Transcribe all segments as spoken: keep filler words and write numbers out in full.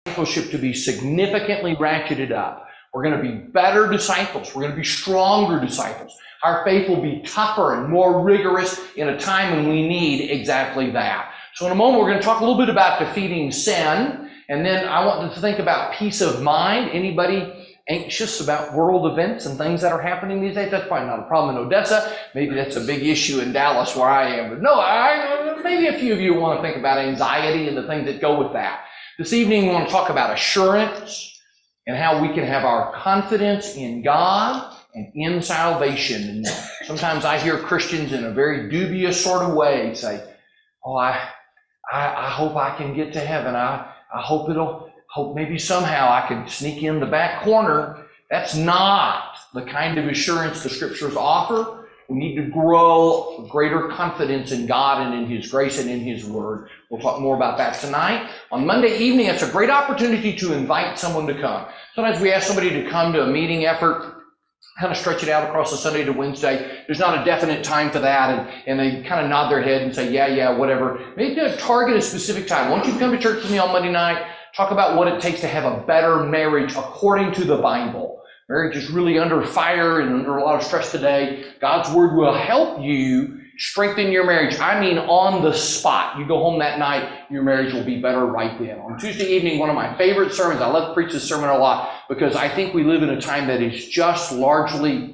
discipleship to be significantly ratcheted up. We're going to be better disciples. We're going to be stronger disciples. Our faith will be tougher and more rigorous in a time when we need exactly that. So in a moment, we're going to talk a little bit about defeating sin. And then I want to think about peace of mind. Anybody anxious about world events and things that are happening these days? That's probably not a problem in Odessa. Maybe that's a big issue in Dallas where I am. But no, I, maybe a few of you want to think about anxiety and the things that go with that. This evening, we want to talk about assurance and how we can have our confidence in God and in salvation. And sometimes I hear Christians in a very dubious sort of way say, oh, I, I, I hope I can get to heaven. I, I hope it'll, hope maybe somehow I can sneak in the back corner. That's not the kind of assurance the scriptures offer. We need to grow greater confidence in God and in His grace and in His Word. We'll talk more about that tonight. On Monday evening, it's a great opportunity to invite someone to come. Sometimes we ask somebody to come to a meeting effort, kind of stretch it out across the Sunday to Wednesday. There's not a definite time for that, and, and they kind of nod their head and say, yeah, yeah, whatever. Maybe target a specific time. Why don't you come to church with me on Monday night? Talk about what it takes to have a better marriage according to the Bible. Marriage is really under fire and under a lot of stress today. God's Word will help you strengthen your marriage. I mean, on the spot. You go home that night, your marriage will be better right then. On Tuesday evening, one of my favorite sermons, I love to preach this sermon a lot because I think we live in a time that is just largely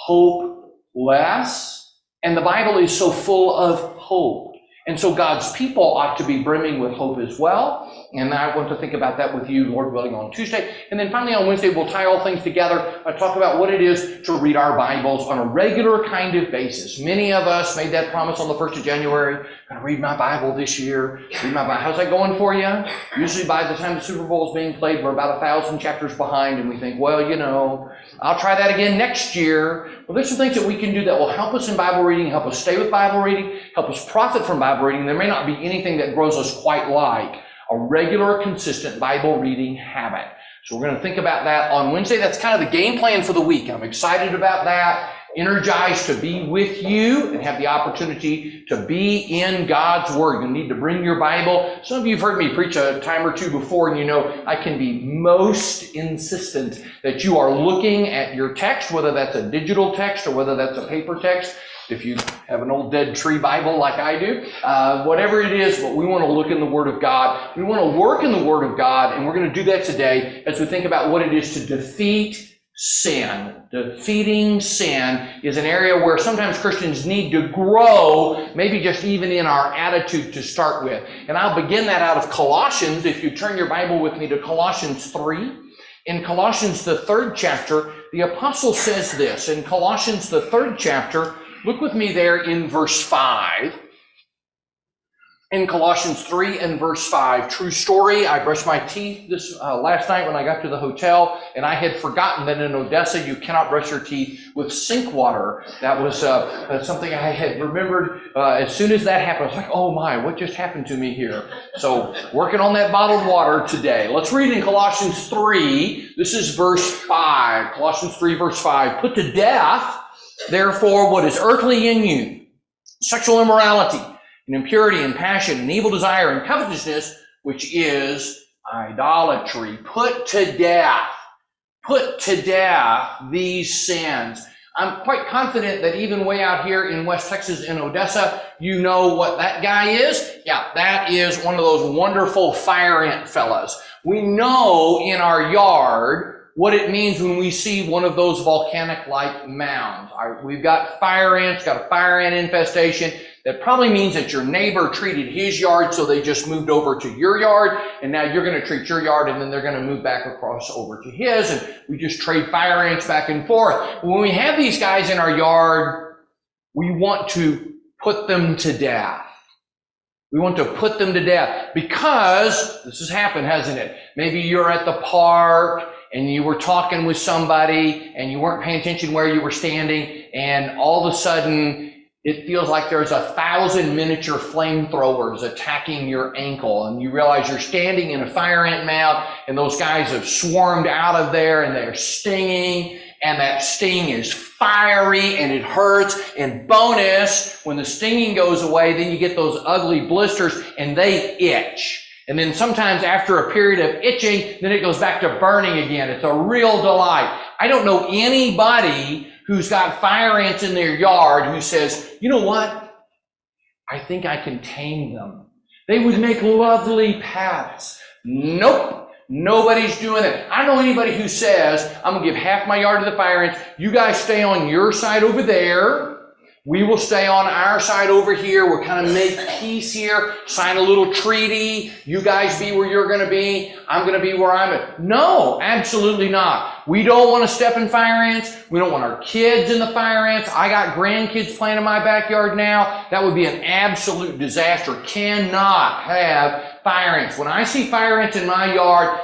hopeless, and the Bible is so full of hope. And so God's people ought to be brimming with hope as well. And I want to think about that with you, Lord willing, on Tuesday. And then finally on Wednesday, we'll tie all things together. I talk about what it is to read our Bibles on a regular kind of basis. Many of us made that promise on the first of January. I'm going to read my Bible this year. Read my Bible. How's that going for you? Usually by the time the Super Bowl is being played, we're about a thousand chapters behind. And we think, well, you know, I'll try that again next year. Well, there's some things that we can do that will help us in Bible reading, help us stay with Bible reading, help us profit from Bible reading. There may not be anything that grows us quite like a regular, consistent Bible reading habit. So we're going to think about that on Wednesday. That's kind of the game plan for the week. I'm excited about that, energized to be with you and have the opportunity to be in God's Word. You need to bring your Bible. Some of you have heard me preach a time or two before, and you know I can be most insistent that you are looking at your text, whether that's a digital text or whether that's a paper text. If you have an old dead tree Bible like I do, uh, whatever it is, but we want to look in the Word of God. We want to work in the Word of God, and we're going to do that today as we think about what it is to defeat sin. Defeating sin is an area where sometimes Christians need to grow, maybe just even in our attitude to start with. And I'll begin that out of Colossians. If you turn your Bible with me to Colossians three. In Colossians, the third chapter, the apostle says this. In Colossians, the third chapter, look with me there in verse five. In Colossians three and verse five, true story. I brushed my teeth this uh, last night when I got to the hotel, and I had forgotten that in Odessa you cannot brush your teeth with sink water. That was uh, uh, something I had remembered. Uh, as soon as that happened, I was like, oh my, what just happened to me here? So working on that bottled water today. Let's read in Colossians three. This is verse five. Colossians three verse five. Put to death, therefore, what is earthly in you, sexual immorality, and impurity and passion and evil desire and covetousness, which is idolatry. Put to death. Put to death these sins. I'm quite confident that even way out here in West Texas in Odessa, you know what that guy is. Yeah, that is one of those wonderful fire ant fellas. We know in our yard what it means when we see one of those volcanic-like mounds. We've got fire ants, got a fire ant infestation. That probably means that your neighbor treated his yard, so they just moved over to your yard, and now you're going to treat your yard, and then they're going to move back across over to his, and we just trade fire ants back and forth. When we have these guys in our yard, we want to put them to death. We want to put them to death because this has happened, hasn't it? Maybe you're at the park, and you were talking with somebody, and you weren't paying attention where you were standing, and all of a sudden, it feels like there's a thousand miniature flamethrowers attacking your ankle, and you realize you're standing in a fire ant mound, and those guys have swarmed out of there, and they're stinging, and that sting is fiery, and it hurts. And bonus, when the stinging goes away, then you get those ugly blisters, and they itch. And then sometimes after a period of itching, then it goes back to burning again. It's a real delight. I don't know anybody who's got fire ants in their yard who says, you know what? I think I can tame them. They would make lovely pets. Nope. Nobody's doing it. I don't know anybody who says, I'm going to give half my yard to the fire ants. You guys stay on your side over there. We will stay on our side over here. We'll kind of make peace here, sign a little treaty. You guys be where you're going to be. I'm going to be where I'm at. No, absolutely not. We don't want to step in fire ants. We don't want our kids in the fire ants. I got grandkids playing in my backyard now. That would be an absolute disaster. Cannot have fire ants. When I see fire ants in my yard,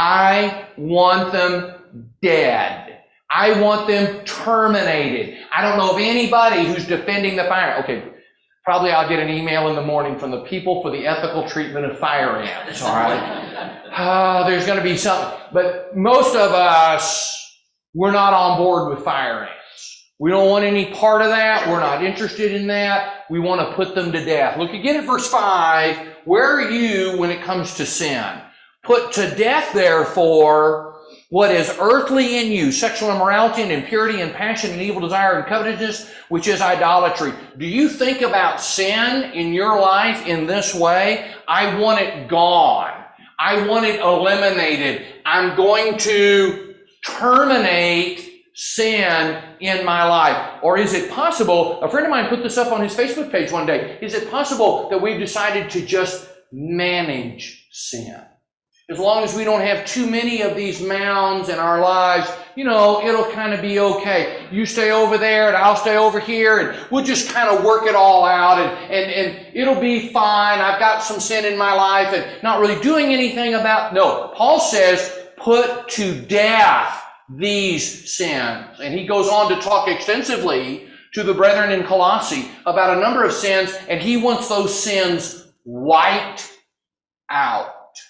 I want them dead. I want them terminated. I don't know of anybody who's defending the fire. Okay, probably I'll get an email in the morning from the people for the ethical treatment of fire ants, all right? Uh, there's going to be something. But most of us, we're not on board with fire ants. We don't want any part of that. We're not interested in that. We want to put them to death. Look again at verse five. Where are you when it comes to sin? Put to death, therefore, what is earthly in you, sexual immorality and impurity and passion and evil desire and covetousness, which is idolatry. Do you think about sin in your life in this way? I want it gone. I want it eliminated. I'm going to terminate sin in my life. Or is it possible, a friend of mine put this up on his Facebook page one day, is it possible that we've decided to just manage sin? As long as we don't have too many of these mounds in our lives, you know, it'll kind of be okay. You stay over there and I'll stay over here and we'll just kind of work it all out and, and, and it'll be fine. I've got some sin in my life and not really doing anything about. No, Paul says, put to death these sins. And he goes on to talk extensively to the brethren in Colossae about a number of sins, and he wants those sins wiped out.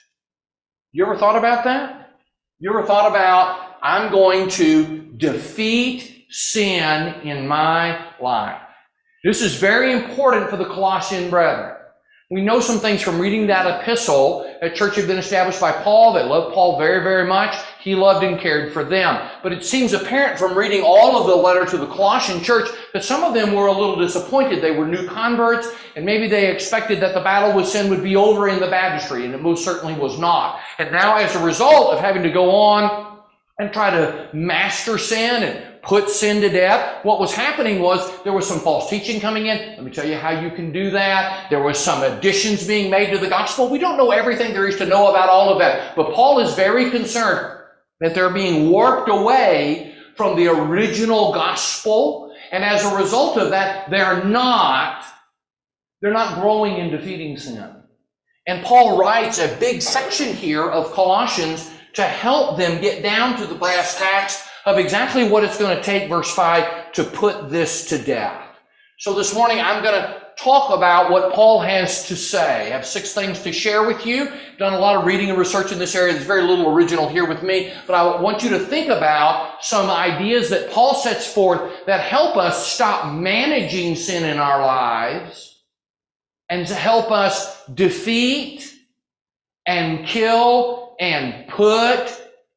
You ever thought about that? You ever thought about, I'm going to defeat sin in my life? This is very important for the Colossian brethren. We know some things from reading that epistle. A church had been established by Paul. They loved Paul very, very much. He loved and cared for them. But it seems apparent from reading all of the letter to the Colossian church that some of them were a little disappointed. They were new converts, and maybe they expected that the battle with sin would be over in the baptistry, and it most certainly was not. And now, as a result of having to go on and try to master sin and put sin to death, what was happening was there was some false teaching coming in. Let me tell you how you can do that. There was some additions being made to the gospel. We don't know everything there is to know about all of that. But Paul is very concerned that they're being warped away from the original gospel. And as a result of that, they're not, they're not growing in defeating sin. And Paul writes a big section here of Colossians to help them get down to the brass tacks of exactly what it's going to take, verse five, to put this to death. So this morning I'm going to talk about what Paul has to say. I have six things to share with you. I've done a lot of reading and research in this area. There's very little original here with me, but I want you to think about some ideas that Paul sets forth that help us stop managing sin in our lives and to help us defeat and kill and put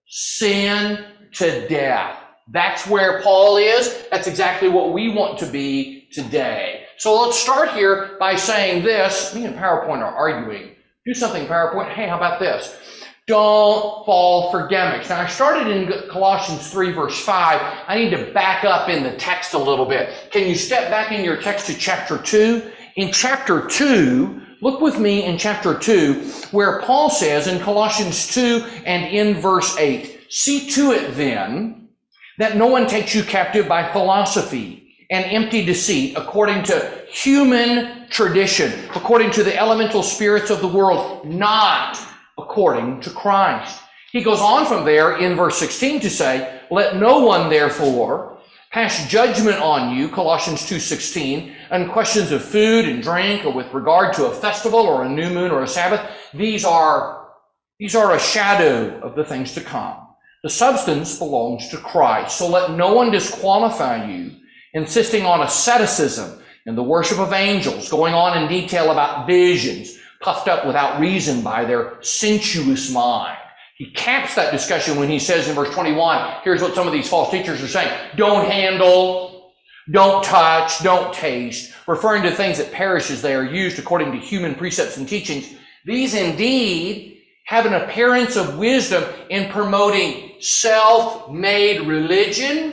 sin to death. That's where Paul is. That's exactly what we want to be today. So let's start here by saying this. Me and PowerPoint are arguing. Do something, PowerPoint. Hey, how about this? Don't fall for gimmicks. Now, I started in Colossians three, verse five. I need to back up in the text a little bit. Can you step back in your text to chapter two? In chapter two, look with me in chapter two, where Paul says in Colossians two and in verse eight, see to it then that no one takes you captive by philosophy and empty deceit, according to human tradition, according to the elemental spirits of the world, not according to Christ. He goes on from there in verse sixteen to say, let no one therefore pass judgment on you, Colossians two sixteen, on questions of food and drink, or with regard to a festival or a new moon or a Sabbath. These are, these are a shadow of the things to come. The substance belongs to Christ. So let no one disqualify you, insisting on asceticism and the worship of angels, going on in detail about visions, puffed up without reason by their sensuous mind. He caps that discussion when he says in verse twenty-one, here's what some of these false teachers are saying. Don't handle, don't touch, don't taste, referring to things that perish as they are used according to human precepts and teachings. These indeed have an appearance of wisdom in promoting self-made religion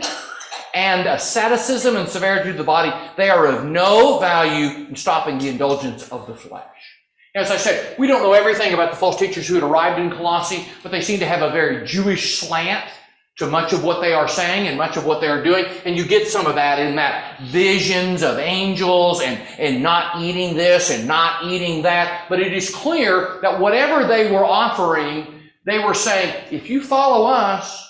and asceticism and severity of the body. They are of no value in stopping the indulgence of the flesh. As I said, we don't know everything about the false teachers who had arrived in Colossae, but they seem to have a very Jewish slant to much of what they are saying and much of what they are doing. And you get some of that in that visions of angels and, and not eating this and not eating that. But it is clear that whatever they were offering, they were saying, if you follow us,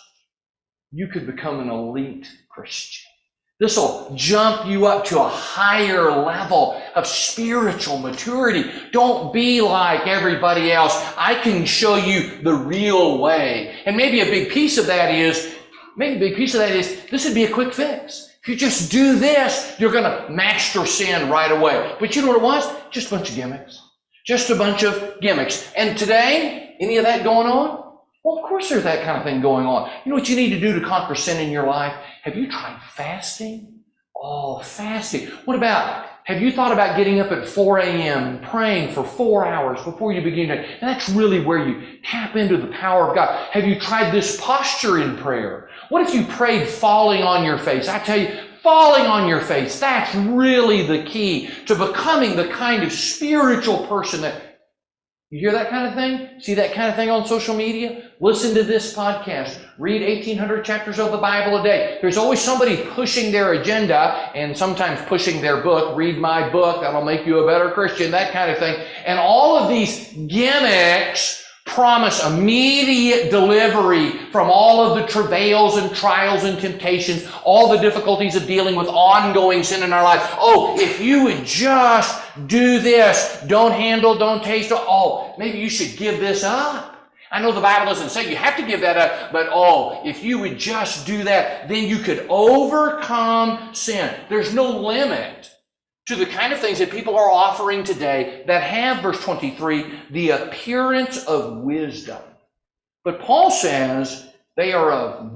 you could become an elite Christian. This will jump you up to a higher level of spiritual maturity. Don't be like everybody else. I can show you the real way. And maybe a big piece of that is, maybe a big piece of that is, this would be a quick fix. If you just do this, you're going to master sin right away. But you know what it was? Just a bunch of gimmicks. Just a bunch of gimmicks. And today, any of that going on? Well, of course there's that kind of thing going on. You know what you need to do to conquer sin in your life? Have you tried fasting? Oh, fasting. What about, have you thought about getting up at four a.m. and praying for four hours before you begin to, and that's really where you tap into the power of God. Have you tried this posture in prayer? What if you prayed falling on your face? I tell you, falling on your face, that's really the key to becoming the kind of spiritual person that, you hear that kind of thing? See that kind of thing on social media? Listen to this podcast. Read eighteen hundred chapters of the Bible a day. There's always somebody pushing their agenda and sometimes pushing their book. Read my book. That'll make you a better Christian. That kind of thing. And all of these gimmicks promise immediate delivery from all of the travails and trials and temptations, all the difficulties of dealing with ongoing sin in our life. Oh, if you would just do this, don't handle, don't taste, oh, maybe you should give this up. I know the Bible doesn't say you have to give that up, but oh, if you would just do that, then you could overcome sin. There's no limit to the kind of things that people are offering today that have, verse twenty-three, the appearance of wisdom. But Paul says they are of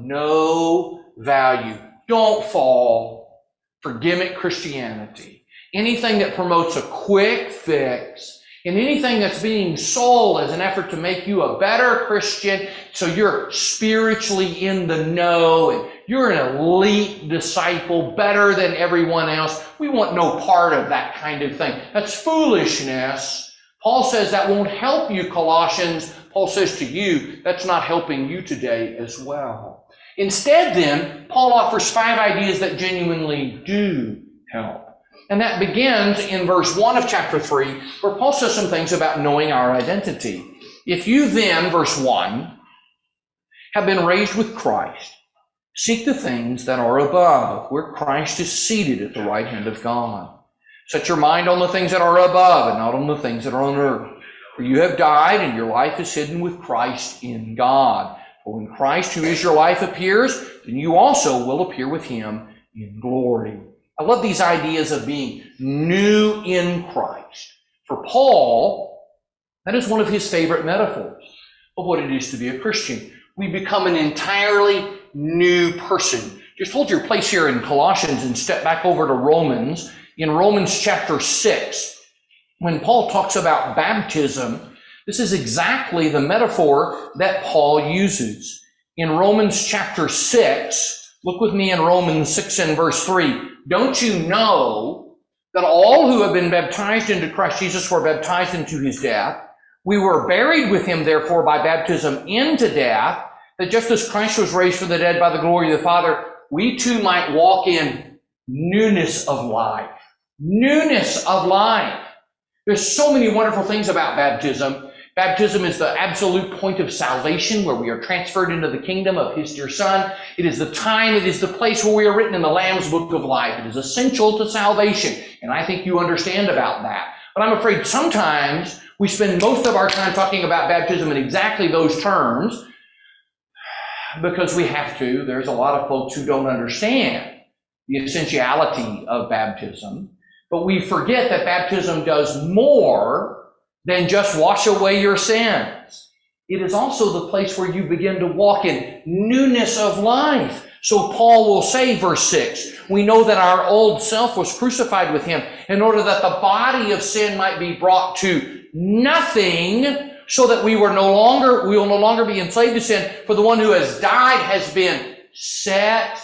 no value. Don't fall for gimmick Christianity. Anything that promotes a quick fix, and anything that's being sold as an effort to make you a better Christian so you're spiritually in the know and you're an elite disciple, better than everyone else. We want no part of that kind of thing. That's foolishness. Paul says that won't help you, Colossians. Paul says to you, that's not helping you today as well. Instead, then, Paul offers five ideas that genuinely do help. And that begins in verse one of chapter three, where Paul says some things about knowing our identity. If you then, verse one, have been raised with Christ, seek the things that are above, where Christ is seated at the right hand of God. Set your mind on the things that are above and not on the things that are on earth. For you have died, and your life is hidden with Christ in God. For when Christ, who is your life, appears, then you also will appear with him in glory. I love these ideas of being new in Christ. For Paul, that is one of his favorite metaphors of what it is to be a Christian. We become an entirely new person. Just hold your place here in Colossians and step back over to Romans. In Romans chapter six, when Paul talks about baptism, this is exactly the metaphor that Paul uses. In Romans chapter six, look with me in Romans six and verse three. Don't you know that all who have been baptized into Christ Jesus were baptized into his death? We were buried with him, therefore, by baptism into death, that just as Christ was raised from the dead by the glory of the Father, we too might walk in newness of life. Newness of life. There's so many wonderful things about baptism. Baptism is the absolute point of salvation, where we are transferred into the kingdom of his dear Son. It is the time, it is the place where we are written in the Lamb's book of life. It is essential to salvation, and I think you understand about that. But I'm afraid sometimes we spend most of our time talking about baptism in exactly those terms because we have to. There's a lot of folks who don't understand the essentiality of baptism, but we forget that baptism does more than just wash away your sins. It is also the place where you begin to walk in newness of life. So Paul will say, verse six, we know that our old self was crucified with him in order that the body of sin might be brought to nothing, so that we were no longer, we will no longer be enslaved to sin, for the one who has died has been set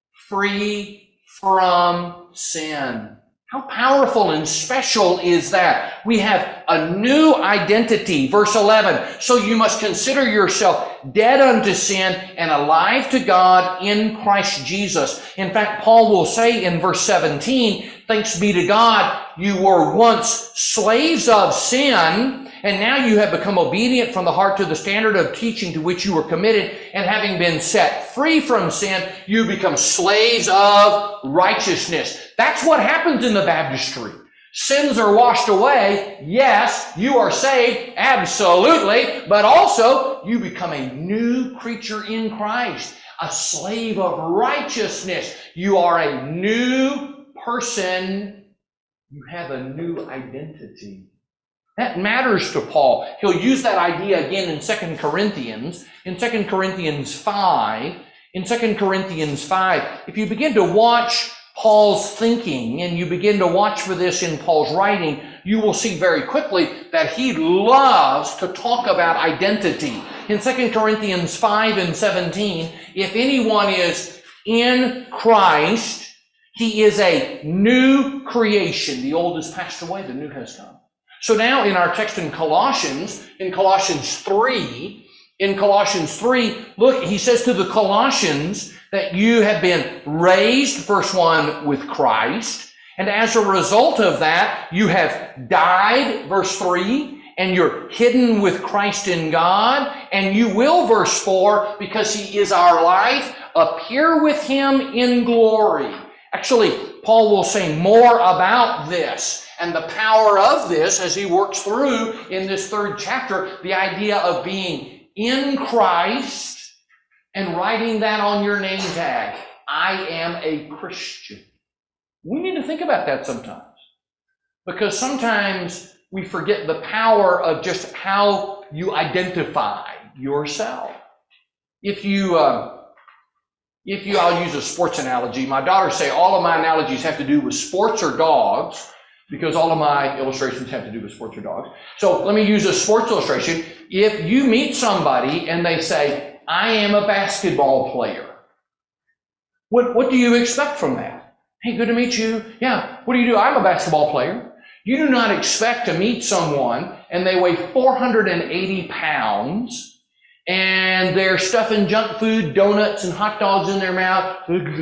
free from sin. How powerful and special is that? We have a new identity. Verse eleven, so you must consider yourself dead unto sin and alive to God in Christ Jesus. In fact, Paul will say in verse seventeen, thanks be to God, you were once slaves of sin, and now you have become obedient from the heart to the standard of teaching to which you were committed, and having been set free from sin, you become slaves of righteousness. That's what happens in the baptistry. Sins are washed away. Yes, you are saved. Absolutely. But also, you become a new creature in Christ, a slave of righteousness. You are a new person. You have a new identity. That matters to Paul. He'll use that idea again in Second Corinthians, in Second Corinthians five. In Second Corinthians five, if you begin to watch Paul's thinking and you begin to watch for this in Paul's writing, you will see very quickly that he loves to talk about identity. In Second Corinthians five and seventeen, if anyone is in Christ, he is a new creation. The old has passed away, the new has come. So now in our text in Colossians, in Colossians three, in Colossians three, look, he says to the Colossians that you have been raised, verse one, with Christ. And as a result of that, you have died, verse three, and you're hidden with Christ in God. And you will, verse four, because he is our life, appear with him in glory. Actually, Paul will say more about this and the power of this as he works through in this third chapter, the idea of being in Christ and writing that on your name tag. I am a Christian. We need to think about that sometimes, because sometimes we forget the power of just how you identify yourself. If you, uh, if you, I'll use a sports analogy. My daughters say all of my analogies have to do with sports or dogs, because all of my illustrations have to do with sports or dogs. So let me use a sports illustration. If you meet somebody and they say, I am a basketball player, what, what do you expect from that? Hey, good to meet you. Yeah, what do you do? I'm a basketball player. You do not expect to meet someone and they weigh four hundred eighty pounds and they're stuffing junk food, donuts, and hot dogs in their mouth.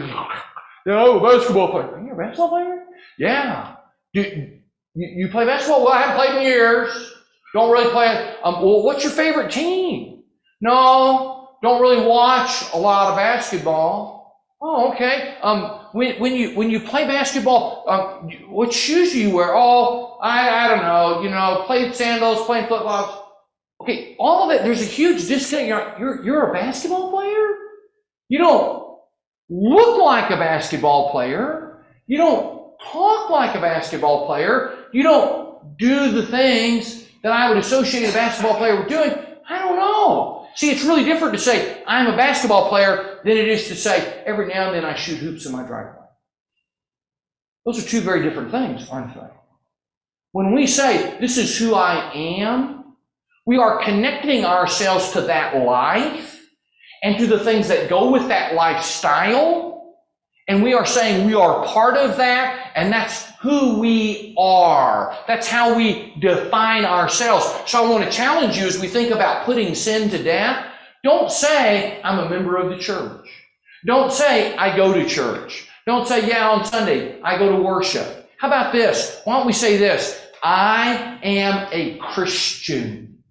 Oh, basketball player. Are you a basketball player? Yeah. Do, you, you play basketball? Well, I haven't played in years. Don't really play. Um, well, what's your favorite team? No, don't really watch a lot of basketball. Oh, okay. Um, when, when you when you play basketball, um, what shoes do you wear? Oh, I I don't know. You know, play sandals, playing flip flops. Okay, all of it. There's a huge disconnect. You're, you're you're a basketball player. You don't look like a basketball player. You don't talk like a basketball player. You don't do the things that I would associate a basketball player with doing. I don't know. See, it's really different to say I'm a basketball player than it is to say every now and then I shoot hoops in my driveway. Those are two very different things, aren't they? When we say this is who I am, we are connecting ourselves to that life and to the things that go with that lifestyle. And we are saying we are part of that, and that's who we are. That's how we define ourselves. So I want to challenge you as we think about putting sin to death. Don't say, I'm a member of the church. Don't say, I go to church. Don't say, yeah, on Sunday, I go to worship. How about this? Why don't we say this? I am a Christian.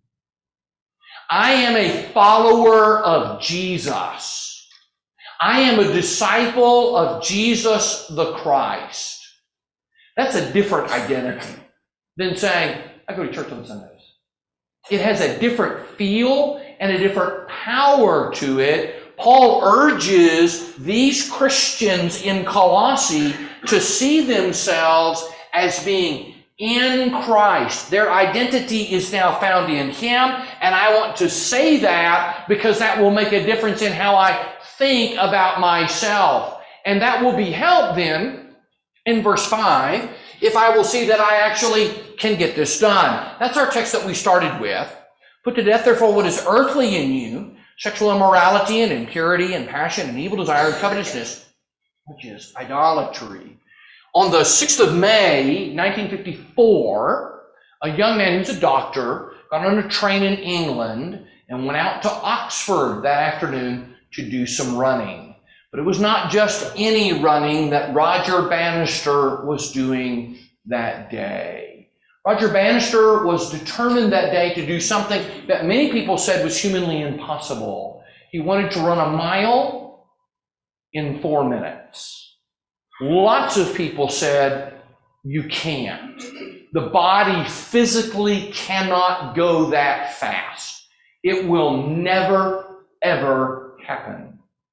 I am a follower of Jesus. I am a disciple of Jesus the Christ. That's a different identity than saying, I go to church on Sundays. It has a different feel and a different power to it. Paul urges these Christians in Colossae to see themselves as being in Christ. Their identity is now found in Him, and I want to say that because that will make a difference in how I think about myself. And that will be helped then in verse five, if I will see that I actually can get this done. That's our text that we started with. Put to death, therefore, what is earthly in you, sexual immorality and impurity and passion and evil desire and covetousness, which is idolatry. On the sixth of May, nineteen fifty-four, a young man who's a doctor got on a train in England and went out to Oxford that afternoon to do some running. But it was not just any running that Roger Bannister was doing that day. Roger Bannister was determined that day to do something that many people said was humanly impossible. He wanted to run a mile in four minutes. Lots of people said, you can't. The body physically cannot go that fast. It will never, ever happen.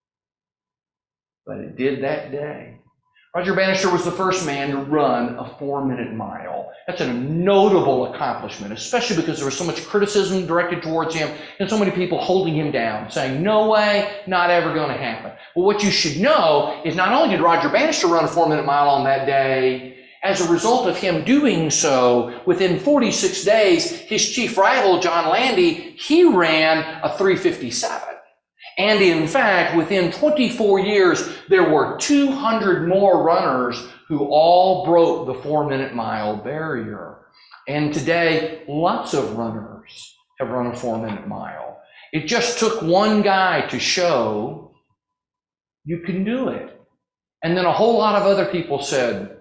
But it did that day. Roger Bannister was the first man to run a four-minute mile. That's a notable accomplishment, especially because there was so much criticism directed towards him and so many people holding him down, saying, no way, not ever going to happen. Well, what you should know is not only did Roger Bannister run a four-minute mile on that day, as a result of him doing so, within forty-six days, his chief rival, John Landy, he ran a three fifty-seven. And in fact, within twenty-four years, there were two hundred more runners who all broke the four-minute mile barrier. And today, lots of runners have run a four-minute mile. It just took one guy to show you can do it. And then a whole lot of other people said,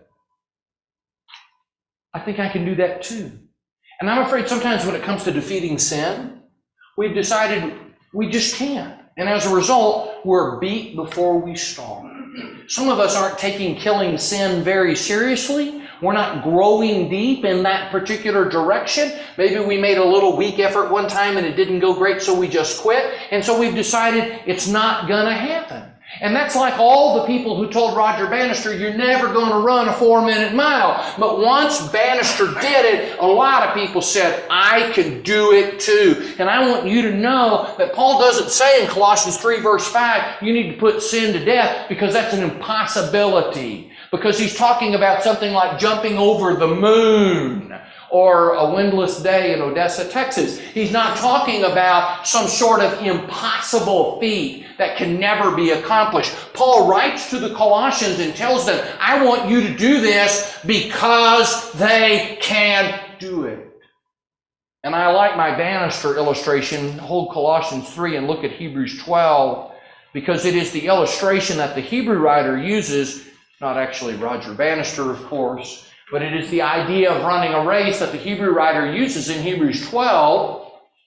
I think I can do that too. And I'm afraid sometimes when it comes to defeating sin, we've decided we just can't. And as a result, we're beat before we start. Some of us aren't taking killing sin very seriously. We're not growing deep in that particular direction. Maybe we made a little weak effort one time and it didn't go great, so we just quit. And so we've decided it's not going to happen. And that's like all the people who told Roger Bannister, you're never going to run a four-minute mile. But once Bannister did it, a lot of people said, I can do it too. And I want you to know that Paul doesn't say in Colossians three verse five, you need to put sin to death, because that's an impossibility. Because he's talking about something like jumping over the moon or a windless day in Odessa, Texas. He's not talking about some sort of impossible feat that can never be accomplished. Paul writes to the Colossians and tells them, I want you to do this because they can do it. And I like my Bannister illustration. Hold Colossians three and look at Hebrews twelve, because it is the illustration that the Hebrew writer uses, not actually Roger Bannister, of course, but it is the idea of running a race that the Hebrew writer uses in Hebrews twelve.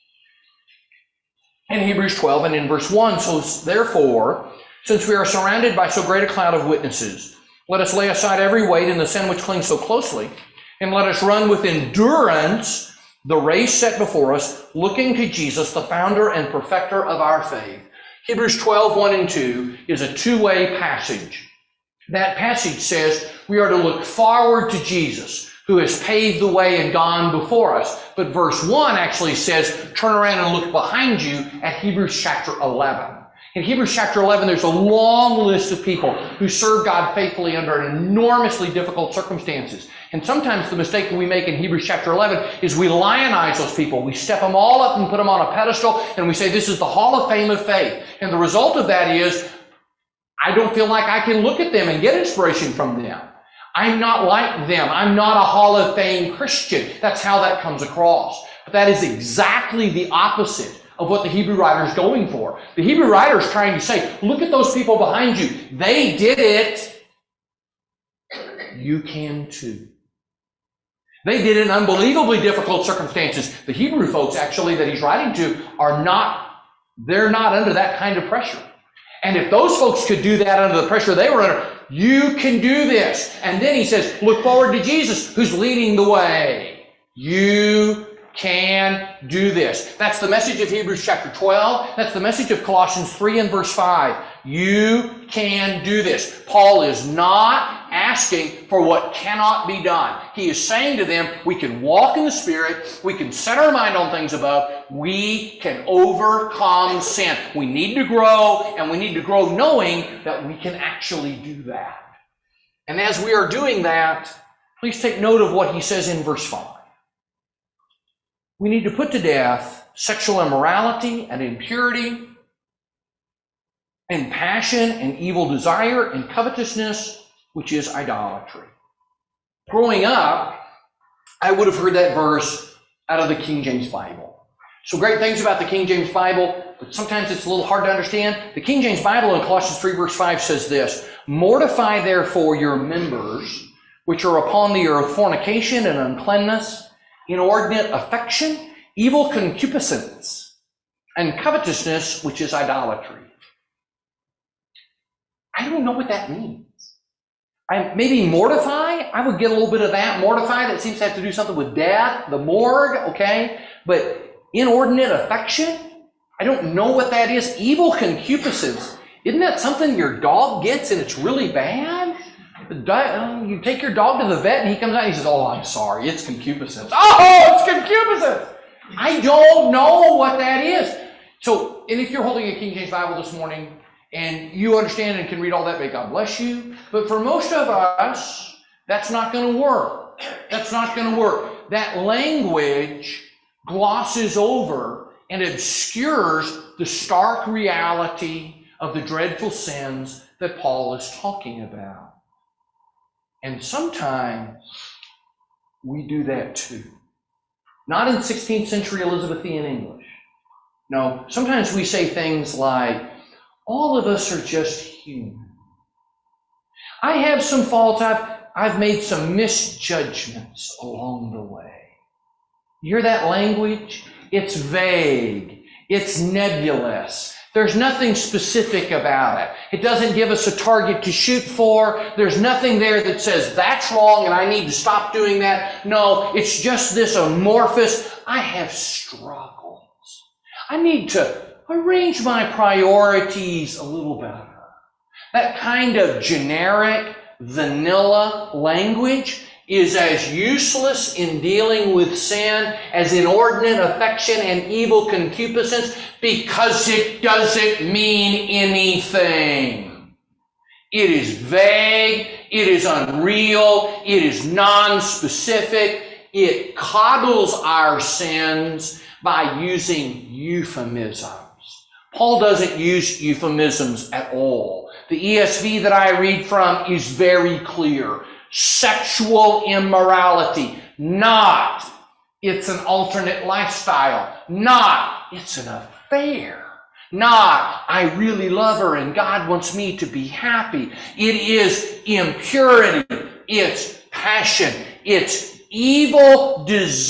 In Hebrews twelve and in verse one, so therefore, since we are surrounded by so great a cloud of witnesses, let us lay aside every weight and the sin which clings so closely, and let us run with endurance the race set before us, looking to Jesus, the founder and perfecter of our faith. Hebrews twelve, one and two is a two-way passage. That passage says we are to look forward to Jesus, who has paved the way and gone before us. But verse one actually says, turn around and look behind you at Hebrews chapter eleven. In Hebrews chapter eleven, there's a long list of people who serve God faithfully under enormously difficult circumstances. And sometimes the mistake we make in Hebrews chapter eleven is we lionize those people. We step them all up and put them on a pedestal, and we say, this is the Hall of Fame of faith. And the result of that is, I don't feel like I can look at them and get inspiration from them. I'm not like them. I'm not a Hall of Fame Christian. That's how that comes across. But that is exactly the opposite of what the Hebrew writer is going for. The Hebrew writer is trying to say, look at those people behind you. They did it. You can too. They did it in unbelievably difficult circumstances. The Hebrew folks, actually, that he's writing to are not, they're not under that kind of pressure. And if those folks could do that under the pressure they were under, you can do this. And then he says, look forward to Jesus, who's leading the way. You can do this. That's the message of Hebrews chapter twelve. That's the message of Colossians three and verse five. You can do this. Paul is not asking for what cannot be done. He is saying to them, we can walk in the Spirit, we can set our mind on things above, we can overcome sin. We need to grow, and we need to grow knowing that we can actually do that. And as we are doing that, please take note of what he says in verse five. We need to put to death sexual immorality and impurity, and passion and evil desire and covetousness, which is idolatry. Growing up, I would have heard that verse out of the King James Bible. So great things about the King James Bible, but sometimes it's a little hard to understand. The King James Bible in Colossians three verse five says this, mortify therefore your members, which are upon the earth, fornication and uncleanness, inordinate affection, evil concupiscence, and covetousness, which is idolatry. I don't know what that means. I, maybe mortify, I would get a little bit of that. Mortify, that seems to have to do something with death, the morgue, okay? But inordinate affection, I don't know what that is. Evil concupiscence, isn't that something your dog gets and it's really bad? The di- you take your dog to the vet and he comes out and he says, oh, I'm sorry, it's concupiscence. Oh, it's concupiscence! I don't know what that is. So, and if you're holding a King James Bible this morning, and you understand and can read all that, may God bless you. But for most of us, that's not going to work. That's not going to work. That language glosses over and obscures the stark reality of the dreadful sins that Paul is talking about. And sometimes we do that too. Not in sixteenth century Elizabethan English. No, sometimes we say things like, all of us are just human. I have some faults. I've, I've made some misjudgments along the way. You hear that language? It's vague. It's nebulous. There's nothing specific about it. It doesn't give us a target to shoot for. There's nothing there that says, that's wrong and I need to stop doing that. No, it's just this amorphous, I have struggles. I need to arrange my priorities a little better. That kind of generic, vanilla language is as useless in dealing with sin as inordinate affection and evil concupiscence because it doesn't mean anything. It is vague, it is unreal, it is non-specific, it coddles our sins by using euphemisms. Paul doesn't use euphemisms at all. The E S V that I read from is very clear. Sexual immorality, not it's an alternate lifestyle, not it's an affair, not I really love her and God wants me to be happy. It is impurity, it's passion, it's evil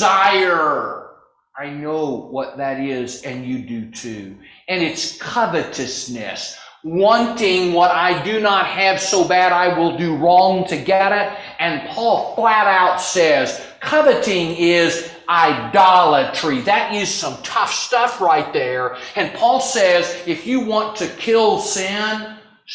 desire. I know what that is, and you do too. And it's covetousness. Wanting what I do not have so bad I will do wrong to get it. And Paul flat out says, coveting is idolatry. That is some tough stuff right there. And Paul says, if you want to kill sin,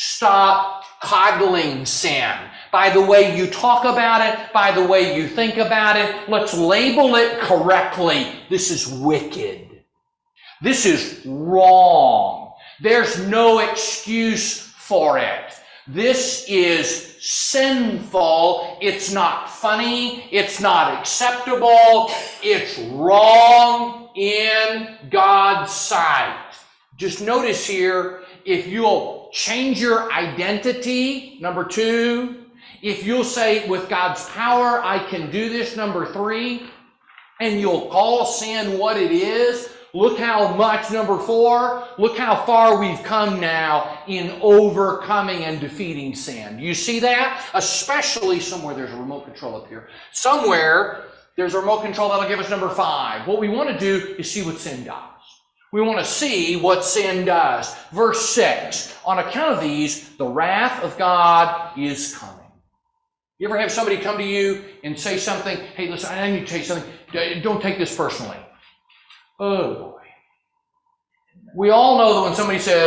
stop coddling sin. By the way you talk about it, by the way you think about it, let's label it correctly. This is wicked. This is wrong. There's no excuse for it. This is sinful. It's not funny. It's not acceptable. It's wrong in God's sight. Just notice here, if you'll change your identity, number two, if you'll say, with God's power, I can do this, number three, and you'll call sin what it is, look how much, number four, look how far we've come now in overcoming and defeating sin. Do you see that? Especially somewhere there's a remote control up here. Somewhere there's a remote control that'll give us number five. What we want to do is see what sin does. We want to see what sin does. Verse six, on account of these, the wrath of God is coming. You ever have somebody come to you and say something, hey, listen, I need to tell you something. Don't take this personally. Oh, boy. We all know that when somebody says,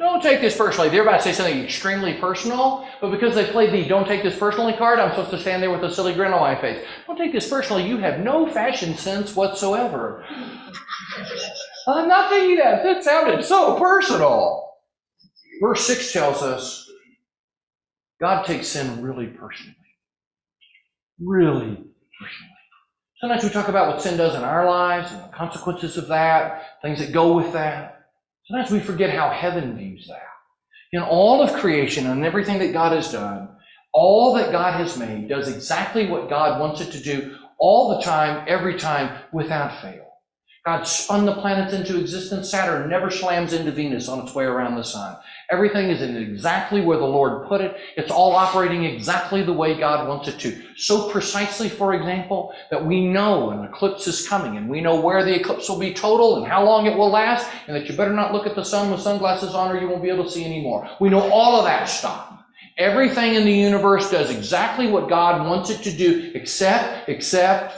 don't take this personally. They're about to say something extremely personal, but because they played the don't take this personally card, I'm supposed to stand there with a silly grin on my face. Don't take this personally. You have no fashion sense whatsoever. I'm not thinking that. That sounded so personal. Verse six tells us God takes sin really personally. Really personally. Sometimes we talk about what sin does in our lives and the consequences of that, things that go with that. Sometimes we forget how heaven views that. In all of creation and everything that God has done, all that God has made does exactly what God wants it to do all the time, every time, without fail. God spun the planets into existence. Saturn never slams into Venus on its way around the sun. Everything is in exactly where the Lord put it. It's all operating exactly the way God wants it to. So precisely, for example, that we know an eclipse is coming, and we know where the eclipse will be total and how long it will last, and that you better not look at the sun with sunglasses on or you won't be able to see anymore. We know all of that stuff. Everything in the universe does exactly what God wants it to do, except, except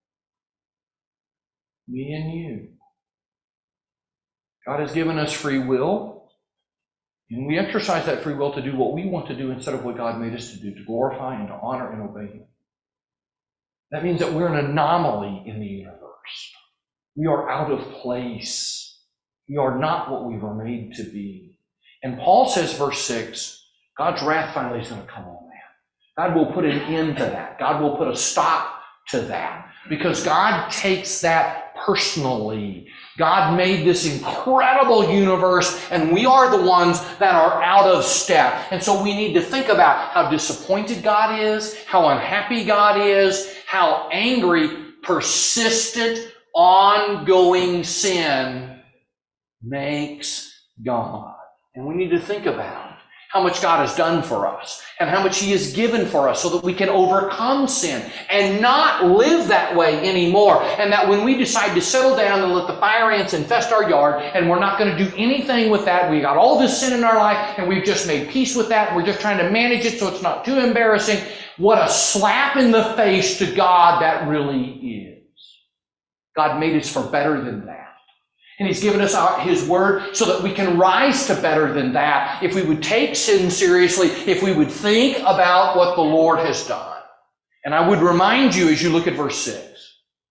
me and you. God has given us free will, and we exercise that free will to do what we want to do instead of what God made us to do, to glorify and to honor and obey Him. That means that we're an anomaly in the universe. We are out of place. We are not what we were made to be. And Paul says, verse six, God's wrath finally is going to come on that. God will put an end to that. God will put a stop to that, because God takes that personally. God made this incredible universe, and we are the ones that are out of step. And so we need to think about how disappointed God is, how unhappy God is, how angry, persistent, ongoing sin makes God. And we need to think about how much God has done for us and how much He has given for us so that we can overcome sin and not live that way anymore. And that when we decide to settle down and let the fire ants infest our yard and we're not going to do anything with that, we got all this sin in our life and we've just made peace with that and we're just trying to manage it so it's not too embarrassing. What a slap in the face to God that really is. God made us for better than that. And He's given us our, His Word so that we can rise to better than that if we would take sin seriously, if we would think about what the Lord has done. And I would remind you as you look at verse six,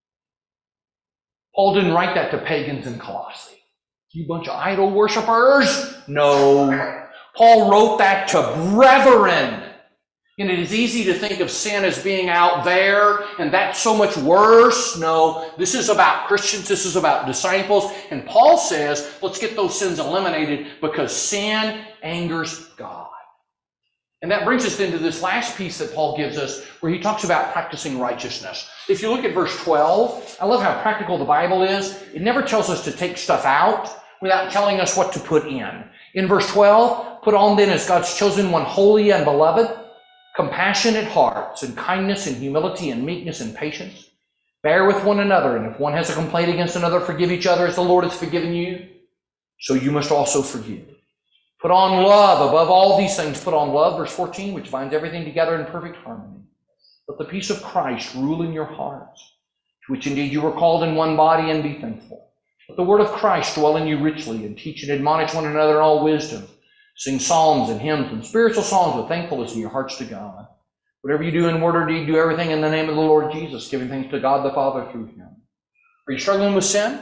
Paul didn't write that to pagans in Colossae. You bunch of idol worshipers? No. Paul wrote that to brethren. And it is easy to think of sin as being out there, and that's so much worse. No, this is about Christians. This is about disciples. And Paul says, let's get those sins eliminated because sin angers God. And that brings us into this last piece that Paul gives us where he talks about practicing righteousness. If you look at verse twelve, I love how practical the Bible is. It never tells us to take stuff out without telling us what to put in. In verse twelve, put on then as God's chosen one, holy and beloved, compassionate hearts, and kindness, and humility, and meekness, and patience. Bear with one another, and if one has a complaint against another, forgive each other as the Lord has forgiven you. So you must also forgive. Put on love. Above all these things, put on love, verse fourteen, which binds everything together in perfect harmony. Let the peace of Christ rule in your hearts, to which indeed you were called in one body, and be thankful. Let the word of Christ dwell in you richly, and teach and admonish one another in all wisdom. Sing psalms and hymns and spiritual songs with thankfulness in your hearts to God. Whatever you do in word or deed, do everything in the name of the Lord Jesus, giving thanks to God the Father through Him. Are you struggling with sin?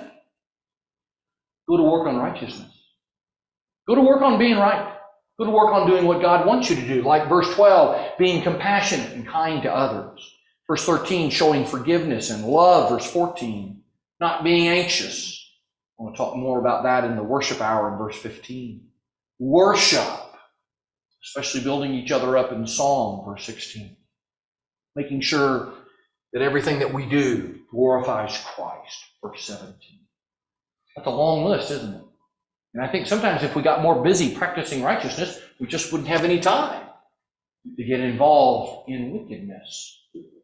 Go to work on righteousness. Go to work on being right. Go to work on doing what God wants you to do, like verse twelve, being compassionate and kind to others. Verse thirteen, showing forgiveness and love. Verse fourteen, not being anxious. I want to talk more about that in the worship hour in verse fifteen. Worship, especially building each other up in song, verse sixteen. Making sure that everything that we do glorifies Christ, verse seventeen. That's a long list, isn't it? And I think sometimes if we got more busy practicing righteousness, we just wouldn't have any time to get involved in wickedness.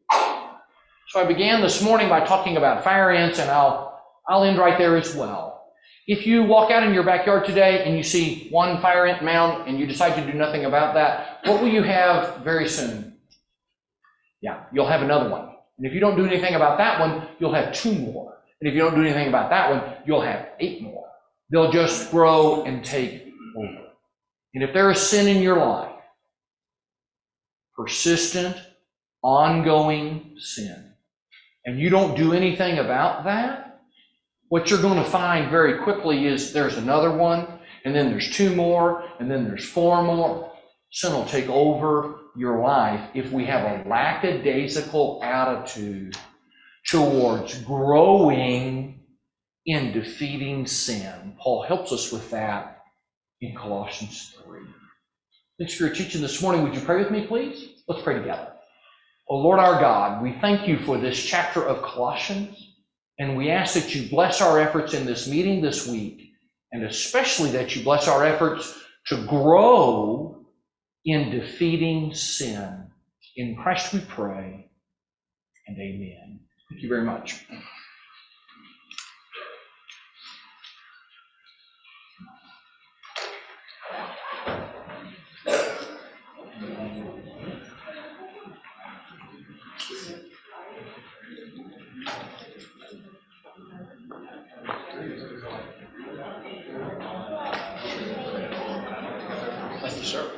So I began this morning by talking about fire ants, and I'll, I'll end right there as well. If you walk out in your backyard today and you see one fire ant mound and you decide to do nothing about that, what will you have very soon? Yeah, you'll have another one. And if you don't do anything about that one, you'll have two more. And if you don't do anything about that one, you'll have eight more. They'll just grow and take over. And if there is sin in your life, persistent, ongoing sin, and you don't do anything about that, what you're going to find very quickly is there's another one, and then there's two more, and then there's four more. Sin will take over your life if we have a lackadaisical attitude towards growing in defeating sin. Paul helps us with that in Colossians three. Thanks for your teaching this morning. Would you pray with me, please? Let's pray together. Oh, Lord our God, we thank you for this chapter of Colossians, and we ask that you bless our efforts in this meeting this week, and especially that you bless our efforts to grow in defeating sin. In Christ we pray, and amen. Thank you very much. Thank you, sir.